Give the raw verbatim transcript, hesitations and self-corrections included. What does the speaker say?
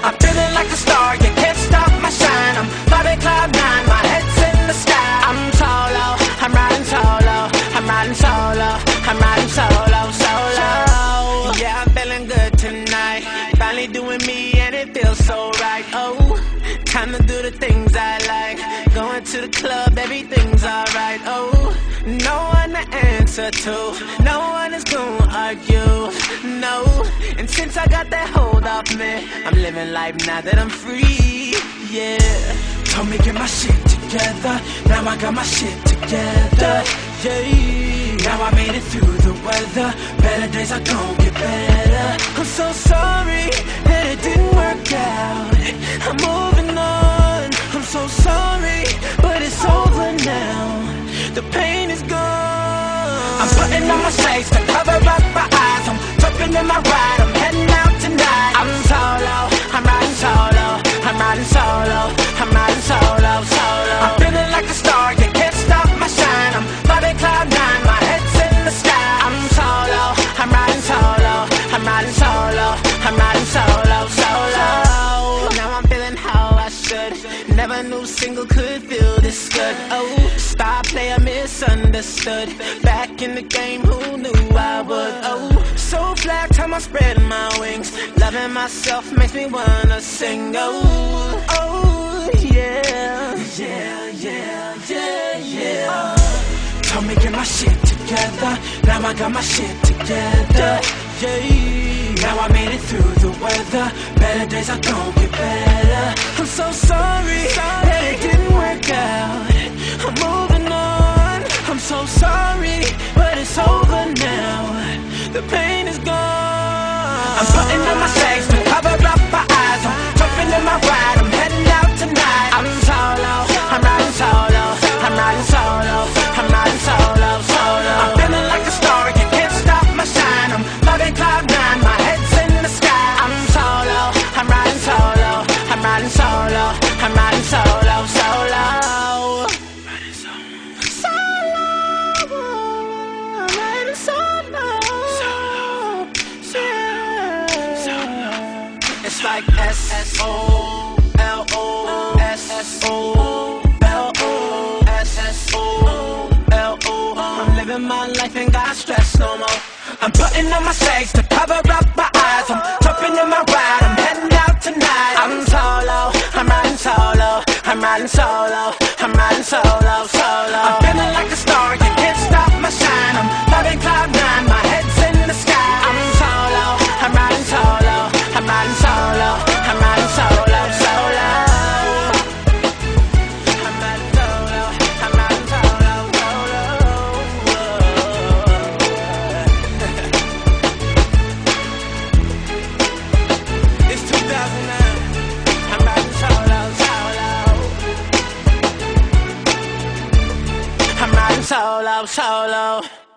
I'm feeling like a star, you can't stop my shine. I'm flying cloud nine, my head's in the sky. I'm solo, I'm riding solo, I'm riding solo, I'm riding solo, solo. Yeah, I'm feeling good tonight, finally doing me and it feels so right. Oh, time to do the things I like, going to the club, everything's alright. Oh, no one to answer to, no one is gonna argue, no. And since I got that hold off me, I'm living life now that I'm free, yeah. Told me get my shit together, now I got my shit together, yeah. Now I made it through the weather, better days are gonna get better. I'm so sorry that it didn't work out, I'm moving on. I'm so sorry, but it's over now, the pain is gone. I'm putting on my shades to cover up my eyes, I'm jumping in my ride, I'm heading out tonight. I'm solo, I'm riding solo, I'm riding solo, I'm riding solo, solo. I'm feeling like a star, you can't stop my shine. I'm flying cloud nine, my head's in the sky. I'm solo, I'm riding solo, I'm riding solo, I'm riding solo, solo. Now I'm feeling how I should, never knew single could feel this good. Oh, star player misunderstood, back in the game, who knew I would? Oh, so flat, time I'm spreading my wings, loving myself makes me wanna sing. Oh, oh, yeah, yeah, yeah, yeah, yeah. Told me get my shit together, now I got my shit together, yeah. Now I made it through the weather, better days are gonna get better. I'm so sorry that it didn't work out, I'm moving on. I'm so sorry, but it's over now, the pain is gone. I'm putting on my shades to cover up my eyes, I'm jumping in my ride, I'm heading out tonight. I'm solo, I'm riding solo, I'm riding solo, I'm riding solo, solo. I'm feeling like a star, you can't stop my shine. I'm flying cloud nine, my head's in the sky. I'm solo, I'm riding solo, I'm riding solo, I'm riding solo, solo. Riding solo, solo, I'm riding solo, solo, solo. It's like S S O L O S S O L O S S O L O. I'm living my life, ain't got stress no more. I'm putting on my shades to cover up my eyes, I'm jumping in my ride, I'm heading out tonight. I'm solo, I'm riding solo, I'm riding solo, I'm riding solo, solo. I'm feeling like a star, you can't stop my shine. I'm flying cloud nine, my head's in the sky. I'm solo, I'm riding solo, I'm riding solo, I'm riding solo, solo. I'm riding solo, I'm riding solo, solo. It's two thousand nine, I'm riding solo, solo. I'm riding solo, solo.